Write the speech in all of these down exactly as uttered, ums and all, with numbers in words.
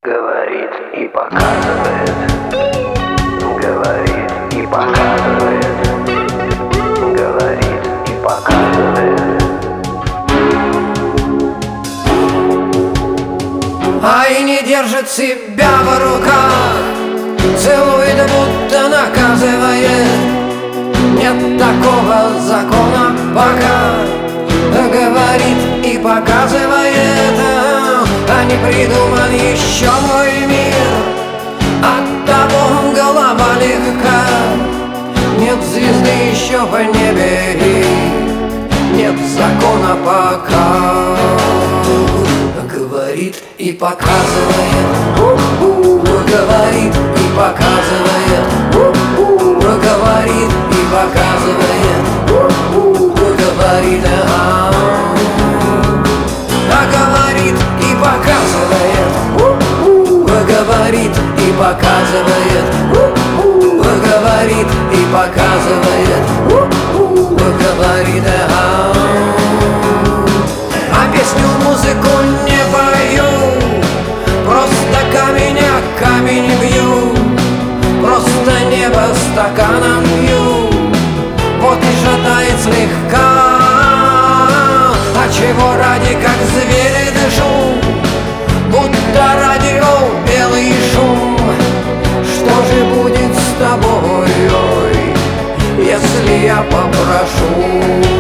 Говорит и показывает, говорит и показывает, говорит и показывает. А и не держит себя в руках, целует, будто наказывает. Нет такого закона пока. Говорит и показывает, а не придуман еще мой мир. Оттого голова легка. Нет звезды еще в небе и нет закона пока. Говорит и показывает, говорит и показывает, говорит и показывает, говорит, а, а говорит и показывает, говорит и показывает, говорит и показывает, говорит, а, а песню, музыку не пою, просто камень о камень бью, просто небо стаканом пью. Вот и шатает слегка, а чего ради, как звери дышу, будто радио белый шум. Что же будет с тобой, ой, если я попрошу?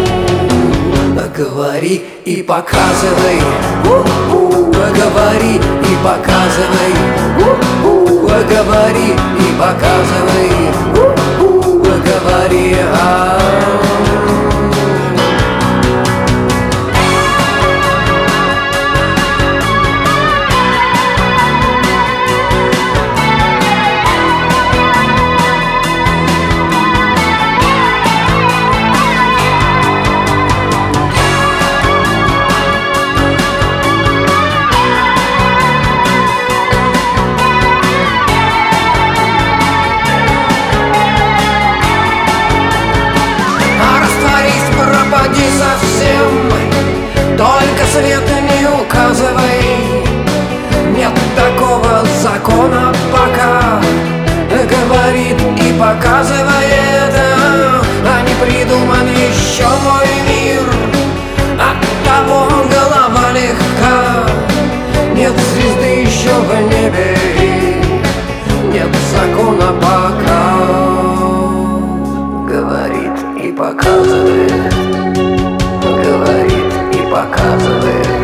Говори и показывай, говори и показывай, говори и показывай, говори, а. Пропади совсем, только свет не указывай. Нет такого закона пока. Говорит и показывает, а не придуман еще мой мир. Оттого голова легка. Нет звезды еще в небе, нет закона пока. Говорит и показывает, говорит и показывает.